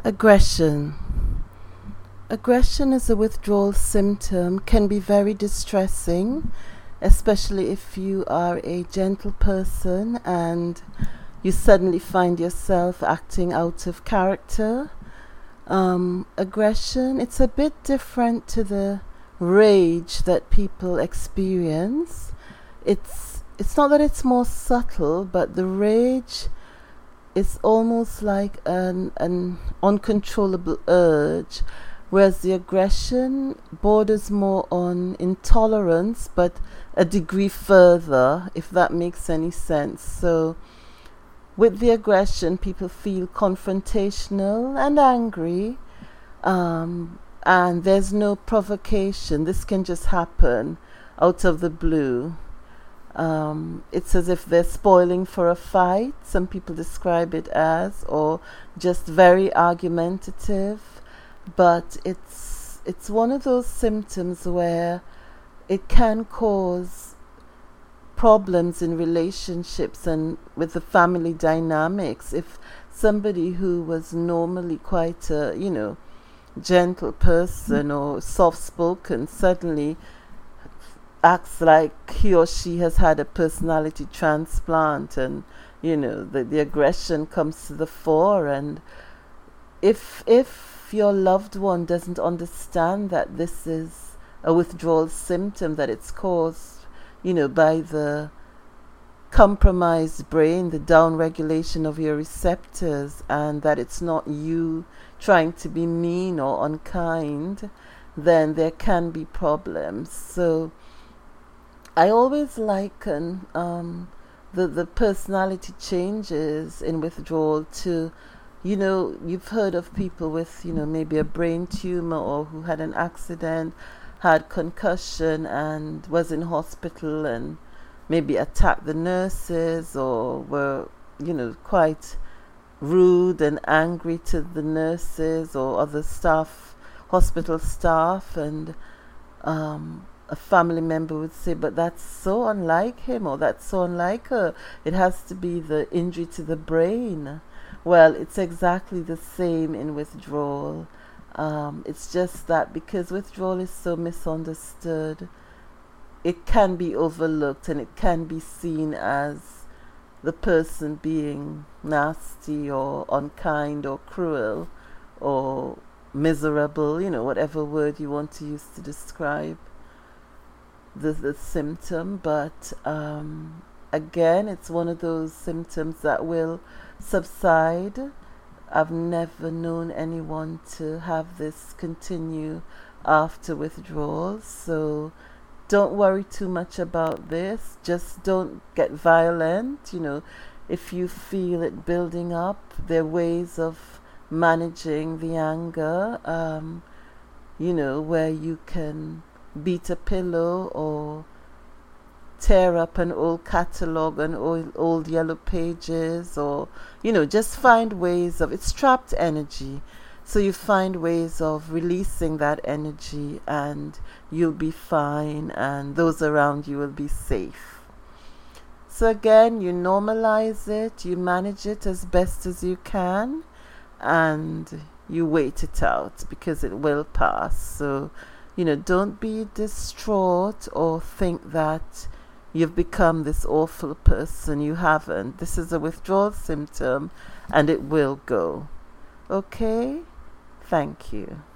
Aggression. Aggression is a withdrawal symptom, can be very distressing, especially if you are a gentle person and you suddenly find yourself acting out of character. Aggression, it's a bit different to the rage that people experience. It's not that it's more subtle, but the rage is almost like an uncontrollable urge, whereas the aggression borders more on intolerance, but a degree further, if that makes any sense. So with the aggression, people feel confrontational and angry, and there's no provocation. This can just happen out of the blue. It's as if they're spoiling for a fight, some people describe it as, or just very argumentative. But it's one of those symptoms where it can cause problems in relationships and with the family dynamics. If somebody who was normally quite a, gentle person or soft-spoken suddenly acts like he or she has had a personality transplant, and the aggression comes to the fore. And if your loved one doesn't understand that this is a withdrawal symptom, that it's caused by the compromised brain, the downregulation of your receptors, and that it's not you trying to be mean or unkind, then there can be problems. So I always liken the personality changes in withdrawal to, you've heard of people with, maybe a brain tumor, or who had an accident, had concussion and was in hospital and maybe attacked the nurses, or were, quite rude and angry to the nurses or other staff, hospital staff, and a family member would say, but that's so unlike him, or that's so unlike her. It has to be the injury to the brain. Well, it's exactly the same in withdrawal. It's just that because withdrawal is so misunderstood, it can be overlooked, and it can be seen as the person being nasty or unkind or cruel or miserable, whatever word you want to use to describe the symptom. But again, it's one of those symptoms that will subside. I've never known anyone to have this continue after withdrawal, so don't worry too much about this. Just don't get violent. If you feel it building up, there are ways of managing the anger, where you can beat a pillow or tear up an old catalogue and old yellow pages, or just find ways of, it's trapped energy, so you find ways of releasing that energy, and you'll be fine, and those around you will be safe. So again, you normalize it, you manage it as best as you can, and you wait it out, because it will pass. So don't be distraught or think that you've become this awful person. You haven't. This is a withdrawal symptom, and it will go. Okay? Thank you.